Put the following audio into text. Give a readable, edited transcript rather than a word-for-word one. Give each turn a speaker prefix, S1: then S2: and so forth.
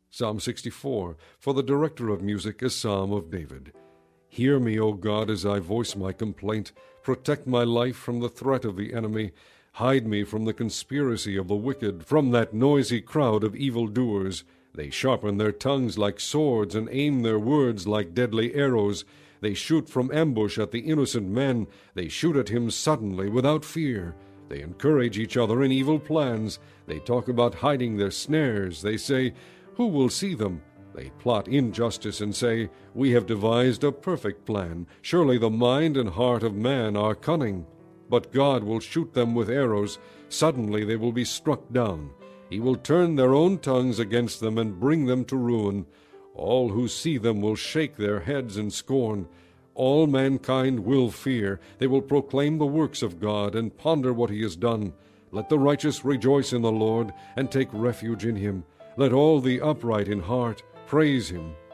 S1: Psalm 64. For the director of music, a psalm of David. Hear me, O God, as I voice my complaint. Protect my life from the threat of the enemy. Hide me from the conspiracy of the wicked, from that noisy crowd of evildoers. They sharpen their tongues like swords and aim their words like deadly arrows. They shoot from ambush at the innocent man. They shoot at him suddenly, without fear. They encourage each other in evil plans. They talk about hiding their snares. They say, "Who will see them?" They plot injustice and say, "We have devised a perfect plan. Surely the mind and heart of man are cunning." But God will shoot them with arrows. Suddenly they will be struck down. He will turn their own tongues against them and bring them to ruin. All who see them will shake their heads in scorn. All mankind will fear. They will proclaim the works of God and ponder what he has done. Let the righteous rejoice in the Lord and take refuge in him. Let all the upright in heart praise him.